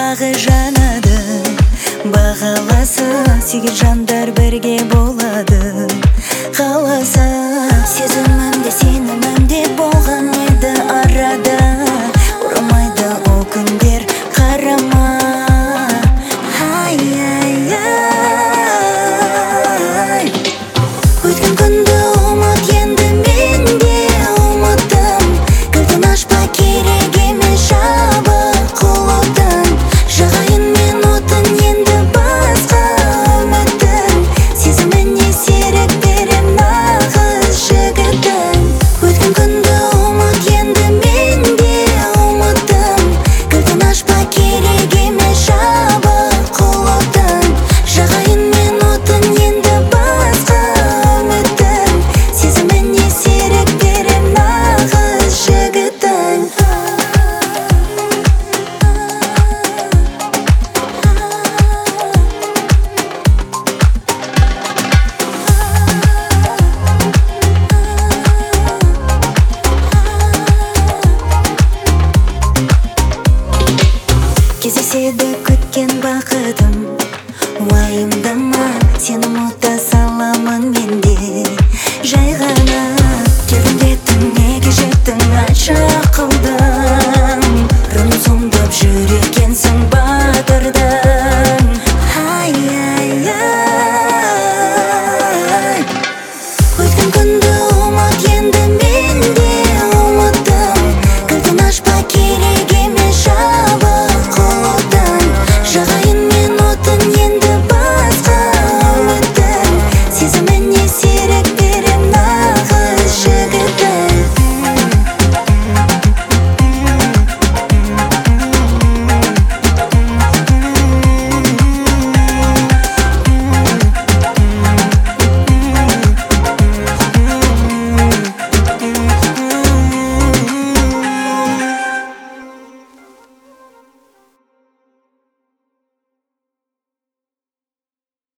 дағы жанады. Бағаласа сүйген жандар бірге болады. Қаласа сезімімде сенімімде болған еді арада. Оралмайды ол күндер қарама. Өткен күнді ұмыт, енді мен де ұмыттым. Кілтін ашпа, керек емес жабық құлыптың. Жағайын мен отын, енді басқа үміттің. Сезіміне серік берем нағыз жігіттің. Өткен күнді ұмыт, енді мен де ұмыттым. Кілтін ашпа, керек емес жабық құлыптың. Жағайын мен отын, енді басқа үміттің. Сезіміне серік берем нағыз жігіттің. Кездеседі күткен бақытым. Уайымдама, сені ұмыта